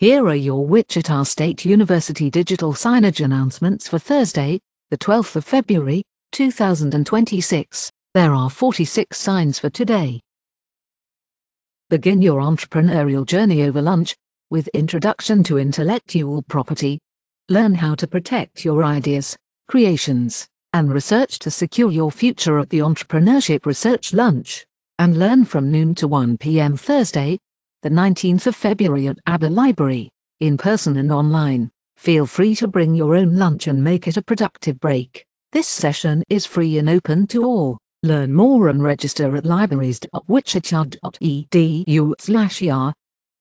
Here are your Wichita State University digital signage announcements for Thursday, the 12th of February, 2026. There are 46 signs for today. Begin your entrepreneurial journey over lunch with Introduction to Intellectual Property. Learn how to protect your ideas, creations, and research to secure your future at the Entrepreneurship Research Lunch, and learn from noon to 1 p.m. Thursday, the 19th of February at ABBA Library, in person and online. Feel free to bring your own lunch and make it a productive break. This session is free and open to all. Learn more and register at libraries.wichita.edu/er.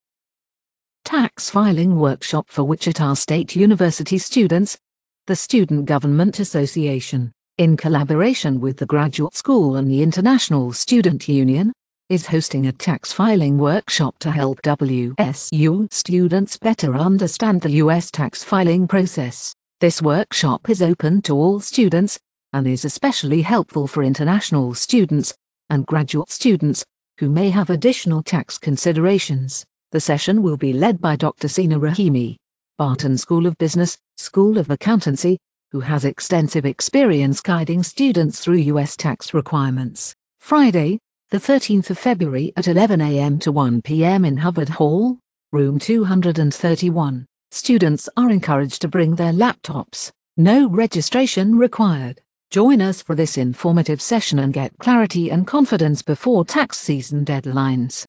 Tax Filing Workshop for Wichita State University students. The Student Government Association, in collaboration with the Graduate School and the International Student Union, is hosting a tax filing workshop to help WSU students better understand the U.S. tax filing process. This workshop is open to all students and is especially helpful for international students and graduate students who may have additional tax considerations. The session will be led by Dr. Sina Rahimi, Barton School of Business, School of Accountancy, who has extensive experience guiding students through U.S. tax requirements. Friday, the 13th of February at 11 a.m. to 1 p.m. in Hubbard Hall, room 231. Students are encouraged to bring their laptops. No registration required. Join us for this informative session and get clarity and confidence before tax season deadlines.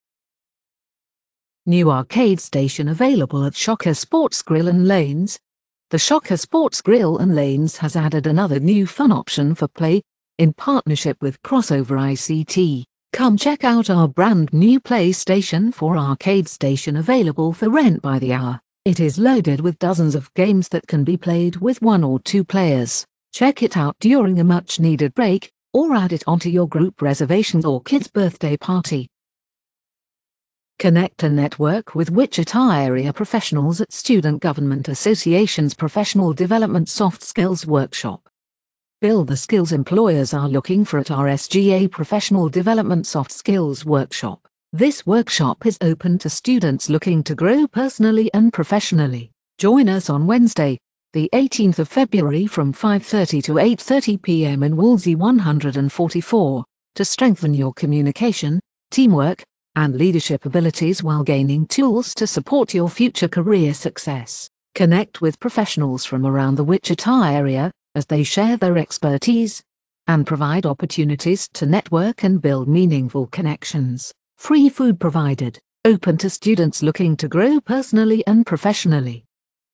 New arcade station available at Shocker Sports Grill and Lanes. The Shocker Sports Grill and Lanes has added another new fun option for play, in partnership with Crossover ICT. Come check out our brand new PlayStation 4 arcade station available for rent by the hour. It is loaded with dozens of games that can be played with 1 or 2 players. Check it out during a much needed break, or add it onto your group reservations or kids' birthday party. Connect and network with Wichita area professionals at Student Government Association's Professional Development Soft Skills Workshop. Build the skills employers are looking for at our SGA Professional Development Soft Skills Workshop. This workshop is open to students looking to grow personally and professionally. Join us on Wednesday, the 18th of February from 5:30 to 8:30 p.m. in Woolsey 144, to strengthen your communication, teamwork, and leadership abilities while gaining tools to support your future career success. Connect with professionals from around the Wichita area as they share their expertise and provide opportunities to network and build meaningful connections. Free food provided, open to students looking to grow personally and professionally.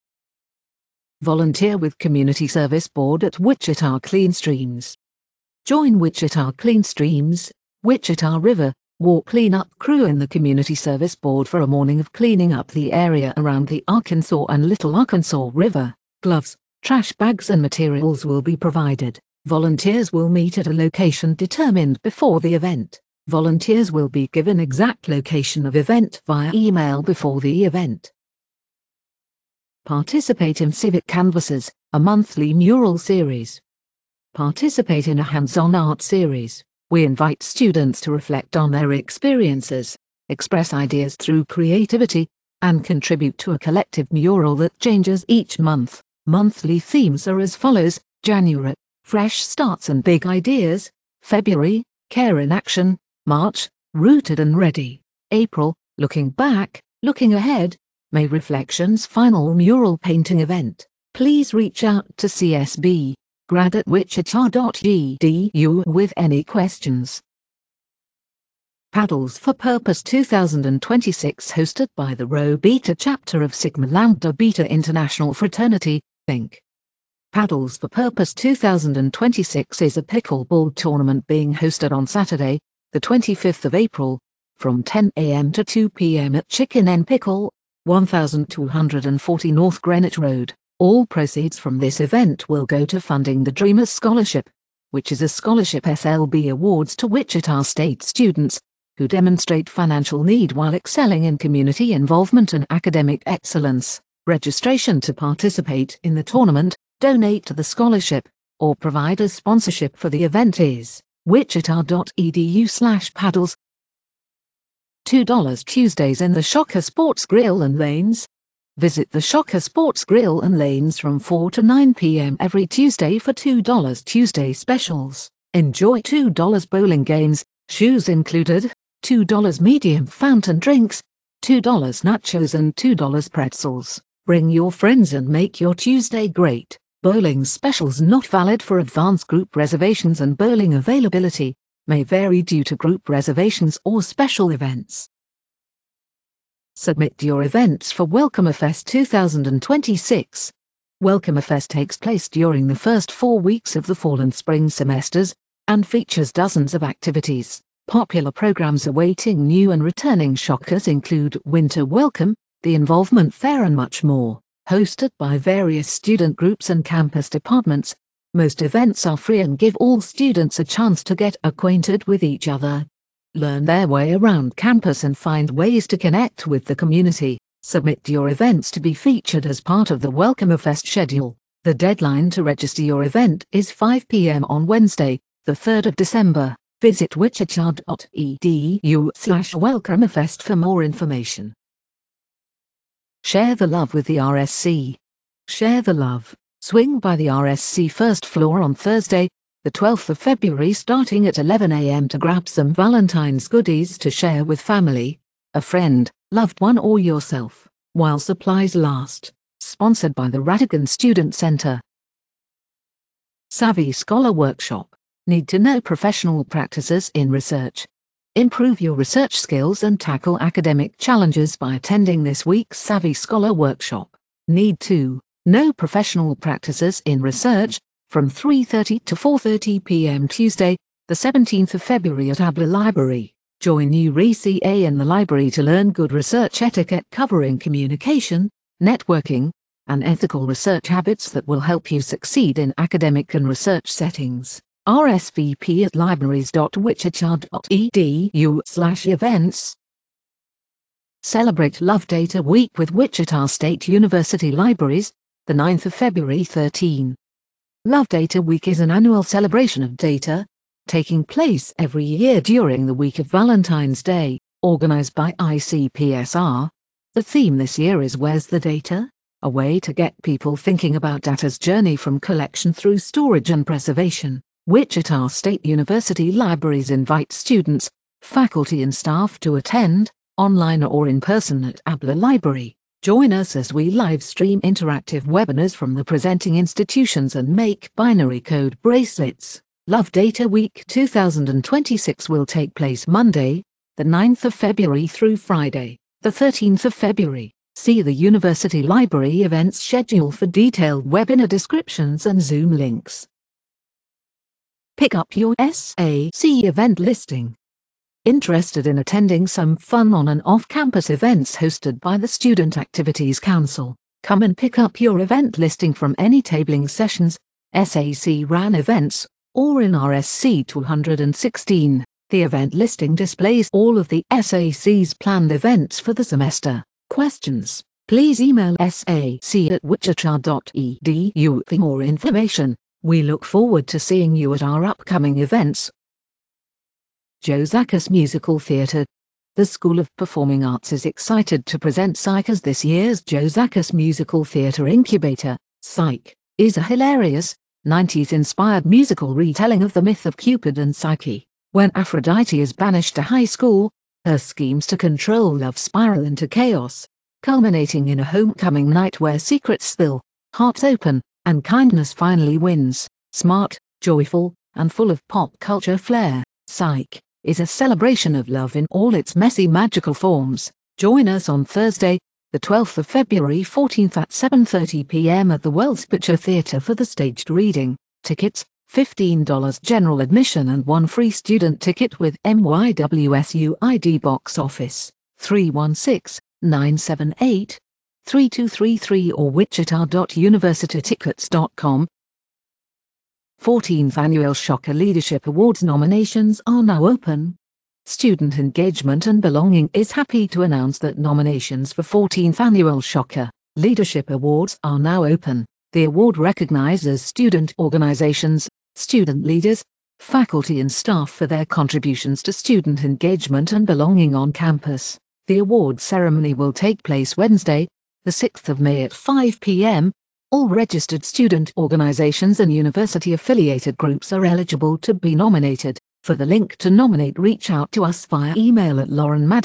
Volunteer with Community Service Board at Wichita Clean Streams. Join Wichita Clean Streams, Wichita River Walk Cleanup crew in the Community Service Board for a morning of cleaning up the area around the Arkansas and Little Arkansas River. Gloves, trash bags and materials will be provided. Volunteers will meet at a location determined before the event. Volunteers will be given exact location of event via email before the event. Participate in Civic Canvases, a monthly mural series. Participate in a hands-on art series. We invite students to reflect on their experiences, express ideas through creativity, and contribute to a collective mural that changes each month. Monthly themes are as follows: January, fresh starts and big ideas; February, care in action; March, rooted and ready; April, looking back, looking ahead; May, reflections final mural painting event. Please reach out to CSB grad@wichita.edu with any questions. Paddles for Purpose 2026 hosted by the Rho Beta chapter of Sigma Lambda Beta International Fraternity, Inc. Paddles for Purpose 2026 is a pickleball tournament being hosted on Saturday, the 25th of April, from 10 a.m. to 2 p.m. at Chicken N Pickle, 1240 North Greenwich Road. All proceeds from this event will go to funding the Dreamers Scholarship, which is a scholarship SLB awards to Wichita State students who demonstrate financial need while excelling in community involvement and academic excellence. Registration to participate in the tournament, donate to the scholarship, or provide a sponsorship for the event is wichita.edu/paddles. $2 Tuesdays in the Shocker Sports Grill and Lanes. Visit the Shocker Sports Grill and Lanes from 4 to 9 p.m. every Tuesday for $2 Tuesday specials. Enjoy $2 bowling games, shoes included, $2 medium fountain drinks, $2 nachos and $2 pretzels. Bring your friends and make your Tuesday great. Bowling specials not valid for advanced group reservations, and bowling availability may vary due to group reservations or special events. Submit your events for Welcomerfest 2026. Welcomerfest takes place during the first 4 weeks of the fall and spring semesters and features dozens of activities. Popular programs awaiting new and returning Shockers include Winter Welcome, the Involvement Fair and much more. Hosted by various student groups and campus departments, most events are free and give all students a chance to get acquainted with each other, learn their way around campus and find ways to connect with the community. Submit your events to be featured as part of the Welcomerfest schedule. The deadline to register your event is 5 p.m. on Wednesday, the 3rd of December. Visit wichita.edu/Welcomerfest for more information. Share the love with the RSC. Share the love. Swing by the RSC first floor on Thursday, the 12th of February starting at 11 a.m. to grab some Valentine's goodies to share with family, a friend, loved one or yourself, while supplies last. Sponsored by the Radigan Student Center. Savvy Scholar Workshop. Need to know professional practices in research. Improve your research skills and tackle academic challenges by attending this week's Savvy Scholar Workshop. Need to know professional practices in research from 3:30 to 4:30 p.m. Tuesday, the 17th of February at Abler Library. Join URCA in the library to learn good research etiquette covering communication, networking, and ethical research habits that will help you succeed in academic and research settings. RSVP at libraries.wichita.edu/events. Celebrate Love Data Week with Wichita State University Libraries, the 9th of February 13. Love Data Week is an annual celebration of data, taking place every year during the week of Valentine's Day, organized by ICPSR. The theme this year is Where's the Data? A way to get people thinking about data's journey from collection through storage and preservation. Wichita State University Libraries invite students, faculty and staff to attend, online or in person at Abler Library. Join us as we live stream interactive webinars from the presenting institutions and make binary code bracelets. Love Data Week 2026 will take place Monday, the 9th of February through Friday, the 13th of February. See the University Library events schedule for detailed webinar descriptions and Zoom links. Pick up your SAC event listing. Interested in attending some fun on and off-campus events hosted by the Student Activities Council? Come and pick up your event listing from any tabling sessions, SAC-ran events, or in RSC 216. The event listing displays all of the SAC's planned events for the semester. Questions? Please email sac@wichita.edu for more information. We look forward to seeing you at our upcoming events. Joe Zakas Musical Theatre. The School of Performing Arts is excited to present Psych as this year's Joe Zakas Musical Theatre Incubator. Psych is a hilarious, 90s-inspired musical retelling of the myth of Cupid and Psyche. When Aphrodite is banished to high school, her schemes to control love spiral into chaos, culminating in a homecoming night where secrets spill, hearts open, and kindness finally wins. Smart, joyful, and full of pop culture flair, Psych is a celebration of love in all its messy magical forms. Join us on Thursday, the 12th of February 14th at 7:30 p.m. at the Wells Picture Theatre for the staged reading. Tickets, $15 general admission and one free student ticket with MYWSU ID box office, 316-978-3233 or wichita.universitytickets.com. 14th Annual Shocker Leadership Awards nominations are now open. Student Engagement and Belonging is happy to announce that nominations for 14th Annual Shocker Leadership Awards are now open. The award recognizes student organizations, student leaders, faculty and staff for their contributions to student engagement and belonging on campus. The award ceremony will take place Wednesday, the 6th of May at 5 p.m. All registered student organizations and university-affiliated groups are eligible to be nominated. For the link to nominate, reach out to us via email at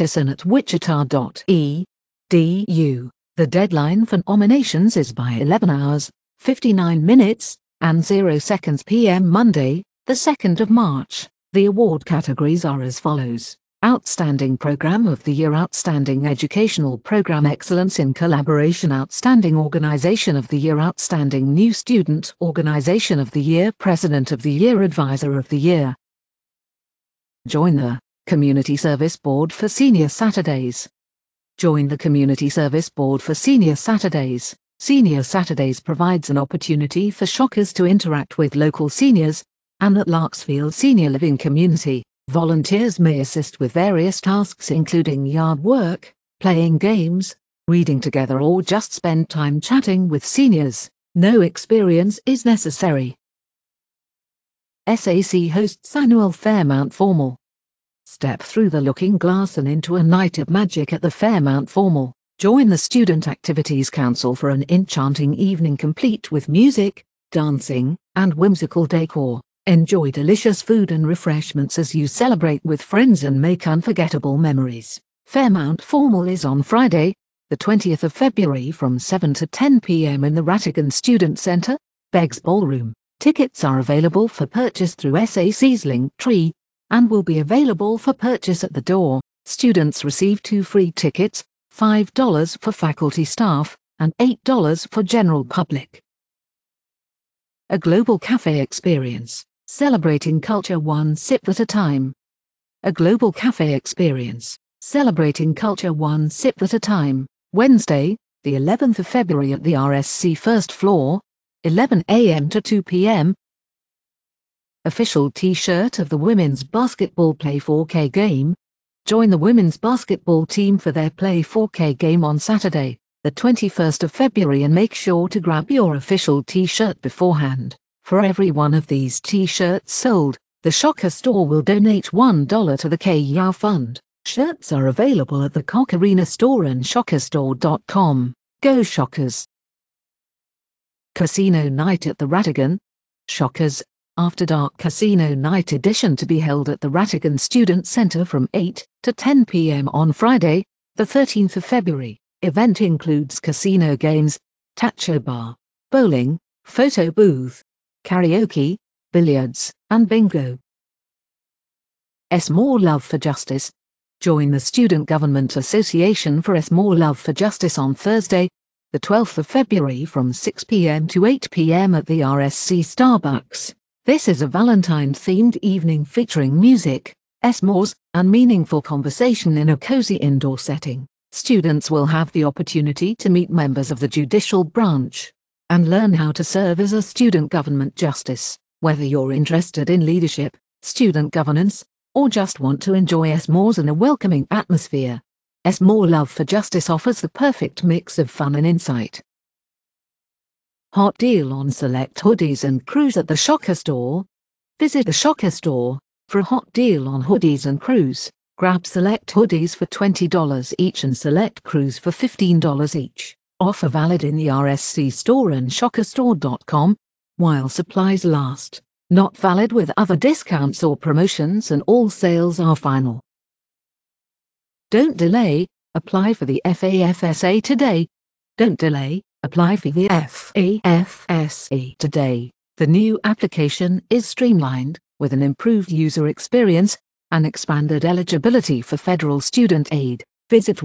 laurenmadison@wichita.edu. The deadline for nominations is by 11 hours, 59 minutes, and 0 seconds p.m. Monday, the 2nd of March. The award categories are as follows: Outstanding Program of the Year, Outstanding Educational Program, Excellence in Collaboration, Outstanding Organization of the Year, Outstanding New Student Organization of the Year, President of the Year, Advisor of the Year. Join the Community Service Board for Senior Saturdays. Join the Community Service Board for Senior Saturdays. Senior Saturdays provides an opportunity for Shockers to interact with local seniors and the Larksfield Senior Living community. Volunteers may assist with various tasks including yard work, playing games, reading together, or just spend time chatting with seniors. No experience is necessary. SAC hosts annual Fairmount Formal. Step through the looking glass and into a night of magic at the Fairmount Formal. Join the Student Activities Council for an enchanting evening complete with music, dancing, and whimsical decor. Enjoy delicious food and refreshments as you celebrate with friends and make unforgettable memories. Fairmount Formal is on Friday, the 20th of February from 7 to 10 p.m. in the Rattigan Student Center, Beggs Ballroom. Tickets are available for purchase through SAC's Linktree and will be available for purchase at the door. Students receive 2 free tickets, $5 for faculty staff, and $8 for general public. A Global Cafe Experience. Celebrating culture one sip at a time. A Global Cafe Experience. Celebrating culture one sip at a time. Wednesday, the 11th of February at the RSC first floor, 11 a.m. to 2 p.m. Official T-shirt of the Women's Basketball Play 4K game. Join the women's basketball team for their Play 4K game on Saturday, the 21st of February, and make sure to grab your official T-shirt beforehand. For every one of these T-shirts sold, the Shocker store will donate $1 to the KYAO Fund. Shirts are available at the Koch Arena store and shockerstore.com. Go Shockers! Casino Night at the Rattigan. Shockers After Dark Casino Night edition to be held at the Rattigan Student Center from 8 to 10 p.m. on Friday, the 13th of February. Event includes casino games, tacho bar, bowling, photo booth, karaoke, billiards, and bingo. More Love for Justice. Join the Student Government Association for More Love for Justice on Thursday, the 12th of February from 6 p.m. to 8 p.m. at the RSC Starbucks. This is a Valentine-themed evening featuring music, s'mores, and meaningful conversation in a cozy indoor setting. Students will have the opportunity to meet members of the judicial branch and learn how to serve as a student government justice. Whether you're interested in leadership, student governance, or just want to enjoy s'mores in a welcoming atmosphere, More Love for Justice offers the perfect mix of fun and insight. Hot deal on select hoodies and crews at the Shocker store. Visit the Shocker store for a hot deal on hoodies and crews. Grab select hoodies for $20 each and select crews for $15 each. Offer valid in the RSC store and shockerstore.com while supplies last. Not valid with other discounts or promotions, and all sales are final. Don't delay, apply for the FAFSA today. Don't delay, apply for the FAFSA today. The new application is streamlined, with an improved user experience and expanded eligibility for federal student aid. Visit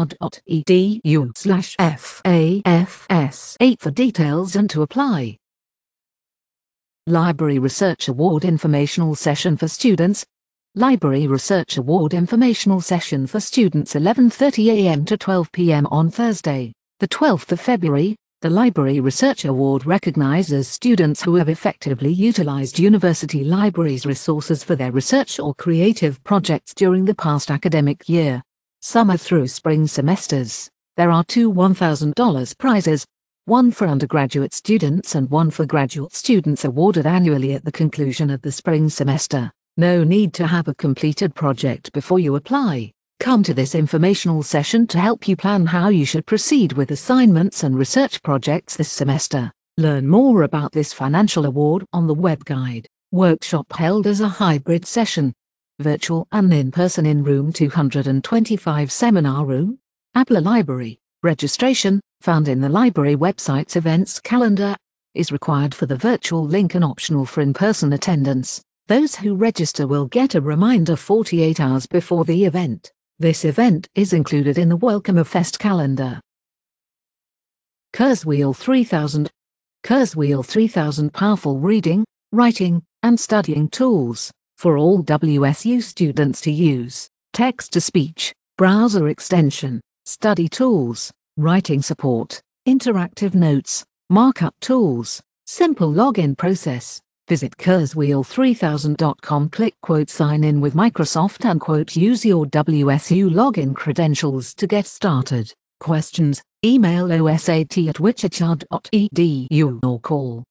wichita.edu/FAFS8 for details and to apply. Library Research Award Informational Session for Students. Library Research Award Informational Session for Students 11:30 a.m. to 12 p.m. on Thursday, the 12th of February. The Library Research Award recognizes students who have effectively utilized university libraries' resources for their research or creative projects during the past academic year. Summer through spring semesters. There are 2 $1,000 prizes, one for undergraduate students and one for graduate students, awarded annually at the conclusion of the spring semester. No need to have a completed project before you apply. Come to this informational session to help you plan how you should proceed with assignments and research projects this semester. Learn more about this financial award on the web guide. Workshop held as a hybrid session, virtual and in-person in room 225 seminar room, Abler Library. Registration, found in the library website's events calendar, is required for the virtual link and optional for in-person attendance. Those who register will get a reminder 48 hours before the event. This event is included in the Welcome-A-Fest calendar. Kurzweil 3000. Kurzweil 3000 powerful reading, writing, and studying tools for all WSU students to use. Text-to-speech, browser extension, study tools, writing support, interactive notes, markup tools, simple login process. Visit Kurzweil3000.com, click "Sign in with Microsoft" and "Use your WSU login credentials" to get started. Questions? Email osat@wichita.edu or call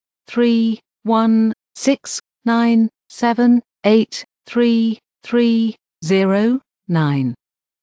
31697833309.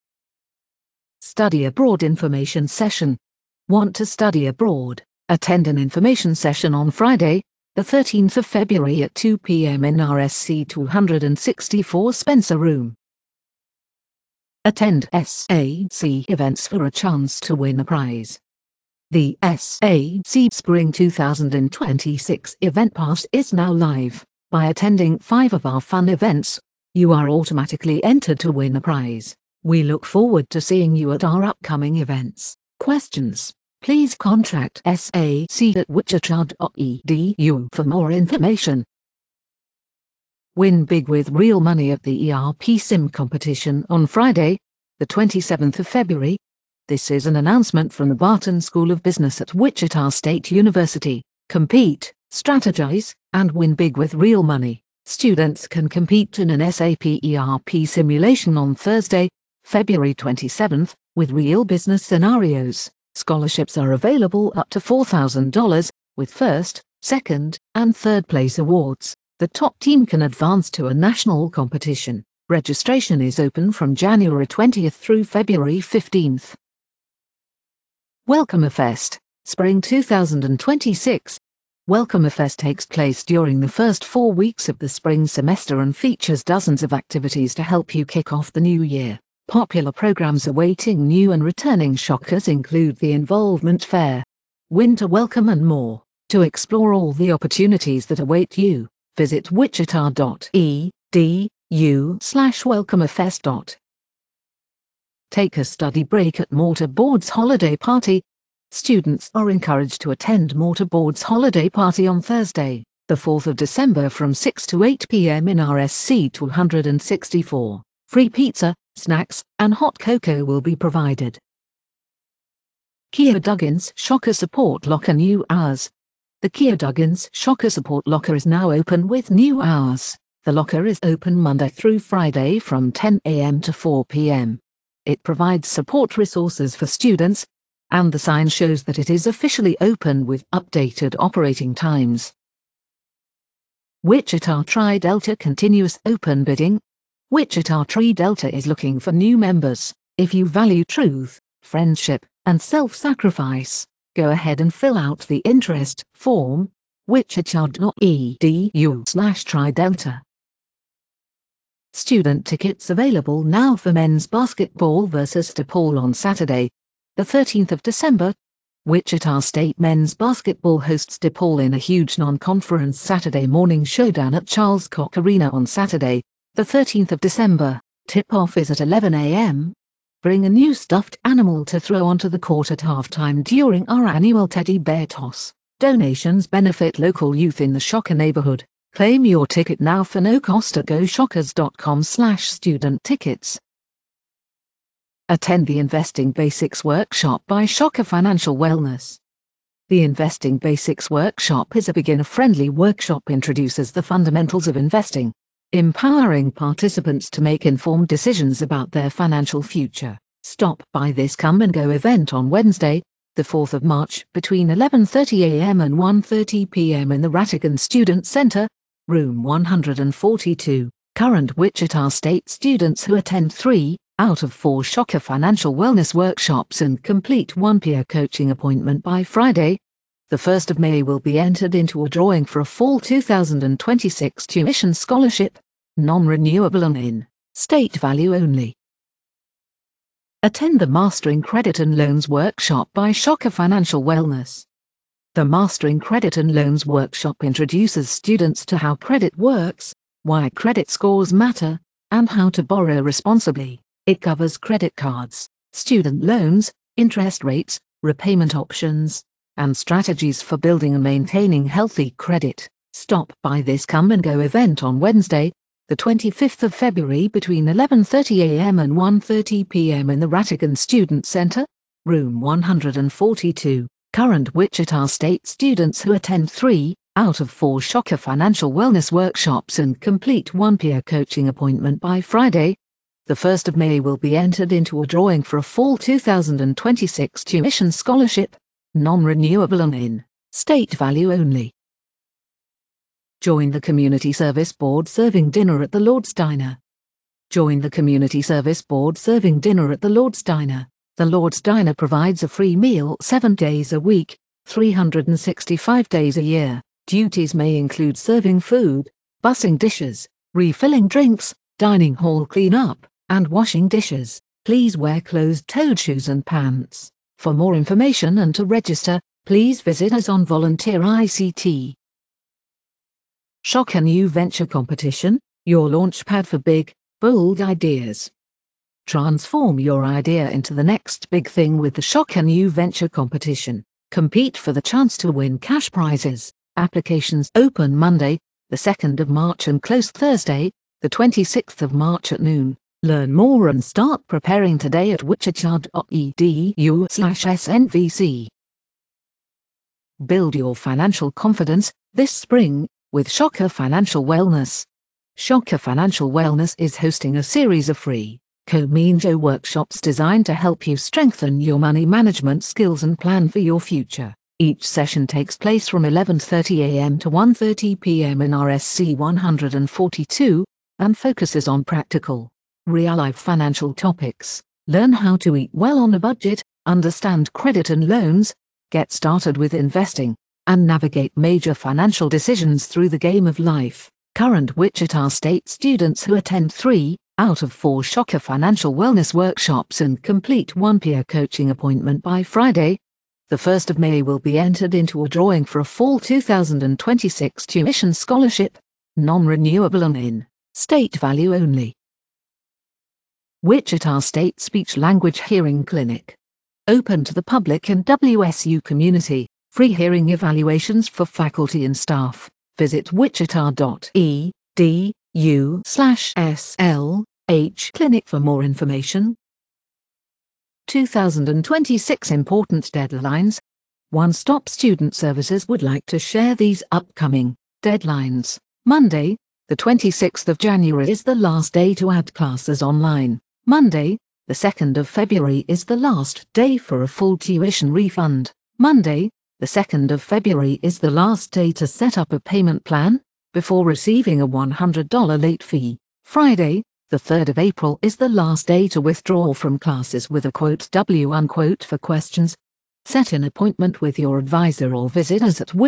Study Abroad Information Session. Want to study abroad? Attend an information session on Friday, the 13th of February at 2 p.m. in RSC 264 Spencer Room. Attend SAC events for a chance to win a prize. The SAC Spring 2026 Event Pass is now live. By attending 5 of our fun events, you are automatically entered to win a prize. We look forward to seeing you at our upcoming events. Questions? Please contact sac@wichita.edu for more information. Win big with real money at the ERP Sim competition on Friday, the 27th of February. This is an announcement from the Barton School of Business at Wichita State University. Compete, strategize, and win big with real money. Students can compete in an SAP ERP simulation on Thursday, February 27th, with real business scenarios. Scholarships are available up to $4,000, with first, second, and third place awards. The top team can advance to a national competition. Registration is open from January 20th through February 15th. Welcome-A-Fest, Spring 2026. Welcome-A-Fest takes place during the first 4 weeks of the spring semester and features dozens of activities to help you kick off the new year. Popular programs awaiting new and returning shockers include the Involvement Fair, Winter Welcome and more. To explore all the opportunities that await you, visit wichita.edu/welcomeafest. Take a study break at Mortarboard's holiday party. Students are encouraged to attend Mortarboard's holiday party on Thursday, the 4th of December from 6 to 8 p.m. in RSC 264. Free pizza, snacks, and hot cocoa will be provided. Kia Duggins Shocker Support Locker New Hours. The Kia Duggins Shocker Support Locker is now open with new hours. The locker is open Monday through Friday from 10 a.m. to 4 p.m. It provides support resources for students, and the sign shows that it is officially open with updated operating times. Wichita Tri-Delta Continuous Open Bidding. Wichita Tri-Delta is looking for new members. If you value truth, friendship, and self-sacrifice, go ahead and fill out the interest form, wichita.edu/Tri-Delta. Student tickets available now for men's basketball versus DePaul on Saturday, the 13th of December. Wichita State men's basketball hosts DePaul in a huge non-conference Saturday morning showdown at Charles Koch Arena on Saturday, the 13th of December. Tip-off is at 11 a.m. Bring a new stuffed animal to throw onto the court at halftime during our annual Teddy Bear Toss. Donations benefit local youth in the Shocker neighborhood. Claim your ticket now for no cost at goshockers.com/student tickets. Attend the Investing Basics Workshop by Shocker Financial Wellness. The Investing Basics Workshop is a beginner-friendly workshop introduces the fundamentals of investing, empowering participants to make informed decisions about their financial future. Stop by this Come and Go event on Wednesday, the 4th of March, between 11:30 a.m. and 1:30 p.m. in the Rattigan Student Center, room 142. Current Wichita State students who attend 3 out of 4 Shocker Financial Wellness workshops and complete 1 peer coaching appointment by Friday, the 1st of May will be entered into a drawing for a fall 2026 tuition scholarship, non-renewable and in state value only. Attend the Mastering Credit and Loans workshop by Shocker Financial Wellness. The Mastering Credit and Loans workshop introduces students to how credit works, why credit scores matter, and how to borrow responsibly. It covers credit cards, student loans, interest rates, repayment options, and strategies for building and maintaining healthy credit. Stop by this Come and Go event on Wednesday, the 25th of February between 11:30 a.m. and 1:30 p.m. in the Rattigan Student Center, room 142. Current Wichita State students who attend 3 out of 4 Shocker Financial Wellness workshops and complete 1 peer coaching appointment by Friday, the 1st of May will be entered into a drawing for a fall 2026 tuition scholarship, non-renewable and in state value only. Join the Community Service Board serving dinner at the Lord's Diner. Join the Community Service Board serving dinner at the Lord's Diner. The Lord's Diner provides a free meal 7 days a week, 365 days a year. Duties may include serving food, bussing dishes, refilling drinks, dining hall cleanup, and washing dishes. Please wear closed-toed shoes and pants. For more information and to register, please visit us on Volunteer ICT. Shocker New Venture Competition, your launchpad for big, bold ideas. Transform your idea into the next big thing with the Shocker New Venture Competition. Compete for the chance to win cash prizes. Applications open Monday, the 2nd of March and close Thursday, the 26th of March at noon. Learn more and start preparing today at wichita.edu/SNVC. Build your financial confidence this spring with Shocker Financial Wellness. Shocker Financial Wellness is hosting a series of free Kominjo workshops designed to help you strengthen your money management skills and plan for your future. Each session takes place from 11:30 a.m. to 1:30 p.m. in RSC 142 and focuses on practical, real-life financial topics. Learn how to eat well on a budget, understand credit and loans, get started with investing, and navigate major financial decisions through the game of life. Current Wichita State students who attend 3 out of 4 Shocker Financial Wellness workshops and complete 1 peer coaching appointment by Friday, the 1st of May will be entered into a drawing for a fall 2026 tuition scholarship, non-renewable and in state value only. Wichita State Speech Language Hearing Clinic. Open to the public and WSU community. Free hearing evaluations for faculty and staff. Visit wichita.edu/SLH clinic for more information. 2026 important deadlines. One Stop Student Services would like to share these upcoming deadlines. Monday, the 26th of January is the last day to add classes online. Monday, the 2nd of February is the last day for a full tuition refund. Monday, the 2nd of February is the last day to set up a payment plan before receiving a $100 late fee. Friday, the 3rd of April is the last day to withdraw from classes with a (W) for questions. Set an appointment with your advisor or visit us at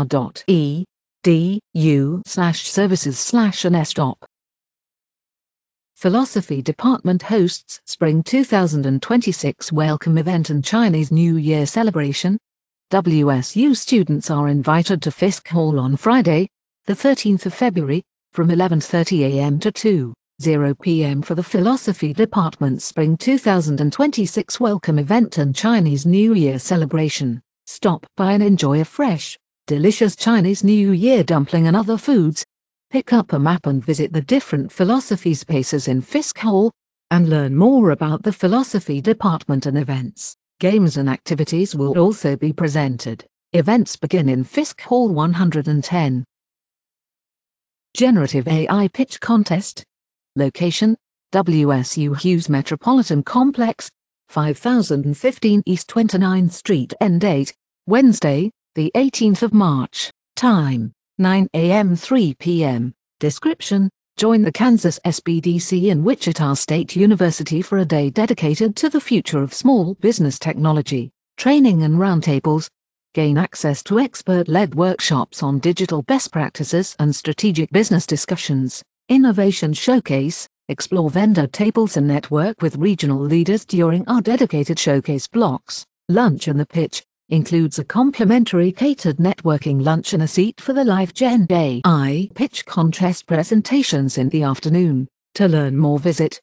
wichita.edu/services/NSTOP. Philosophy Department hosts Spring 2026 Welcome Event and Chinese New Year Celebration. WSU students are invited to Fisk Hall on Friday, the 13th of February, from 11:30 a.m. to 2:00 p.m. for the Philosophy Department's Spring 2026 Welcome Event and Chinese New Year Celebration. Stop by and enjoy a fresh, delicious Chinese New Year dumpling and other foods. Pick up a map and visit the different philosophy spaces in Fisk Hall, and learn more about the Philosophy Department and events. Games and activities will also be presented. Events begin in Fisk Hall 110. Generative AI Pitch Contest. Location, WSU Hughes Metropolitan Complex, 5015 East 29th Street. End date, Wednesday, the 18th of March. Time, 9 a.m. 3 p.m. Description, Join the Kansas SBDC in Wichita State University for a day dedicated to the future of small business technology, training and roundtables. Gain access to expert-led workshops on digital best practices and strategic business discussions. Innovation Showcase. Explore vendor tables and network with regional leaders during our dedicated showcase blocks. Lunch and the Pitch includes a complimentary catered networking lunch and a seat for the live Gen AI pitch contest presentations in the afternoon. To learn more, visit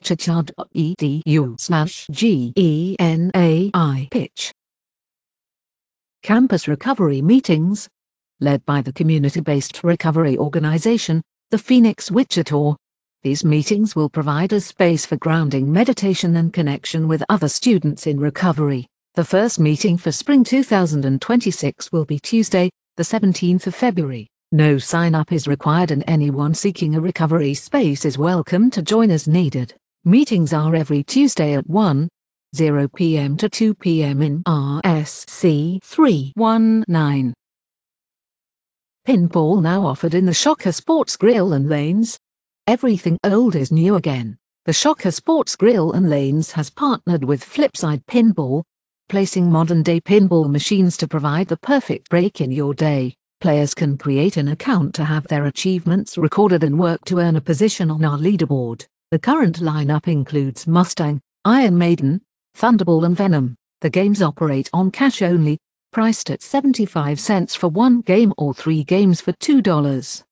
wichita.edu/GENAI pitch. Campus recovery meetings. Led by the community-based recovery organization, the Phoenix Wichita. These meetings will provide a space for grounding meditation and connection with other students in recovery. The first meeting for spring 2026 will be Tuesday, the 17th of February. No sign-up is required and anyone seeking a recovery space is welcome to join as needed. Meetings are every Tuesday at 1:00 p.m. to 2 p.m. in RSC 319. Pinball now offered in the Shocker Sports Grill and Lanes. Everything old is new again. The Shocker Sports Grill and Lanes has partnered with Flipside Pinball, placing modern-day pinball machines to provide the perfect break in your day. Players can create an account to have their achievements recorded and work to earn a position on our leaderboard. The current lineup includes Mustang, Iron Maiden, Thunderball and Venom. The games operate on cash only, priced at 75 cents for one game or 3 games for $2.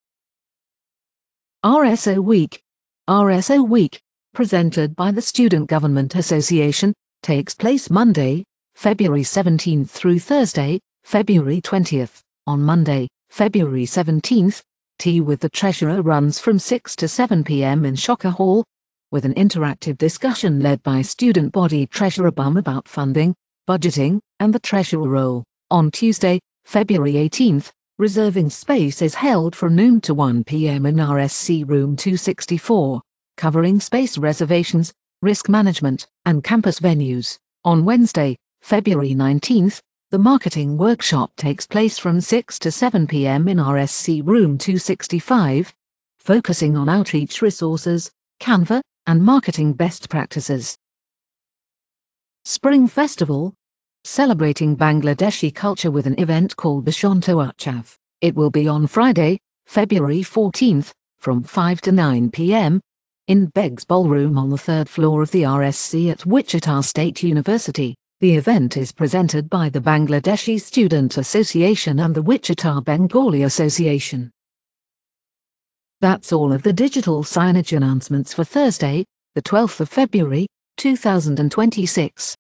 RSO Week. RSO Week, presented by the Student Government Association, takes place Monday, February 17th through Thursday, February 20th. On Monday, February 17th, Tea with the Treasurer runs from 6 to 7 p.m. in Shocker Hall, with an interactive discussion led by Student Body Treasurer Bum about funding, budgeting, and the Treasurer role. On Tuesday, February 18th, reserving space is held from noon to 1 p.m. in RSC Room 264, covering space reservations, risk management, and campus venues. On Wednesday, February 19th, the marketing workshop takes place from 6 to 7 p.m. in RSC Room 265, focusing on outreach resources, Canva, and marketing best practices. Spring Festival, celebrating Bangladeshi culture with an event called Bashanto Utsav. It will be on Friday, February 14th, from 5 to 9 p.m., in Beggs Ballroom on the 3rd floor of the RSC at Wichita State University. The event is presented by the Bangladeshi Student Association and the Wichita Bengali Association. That's all of the digital signage announcements for Thursday, the 12th of February, 2026.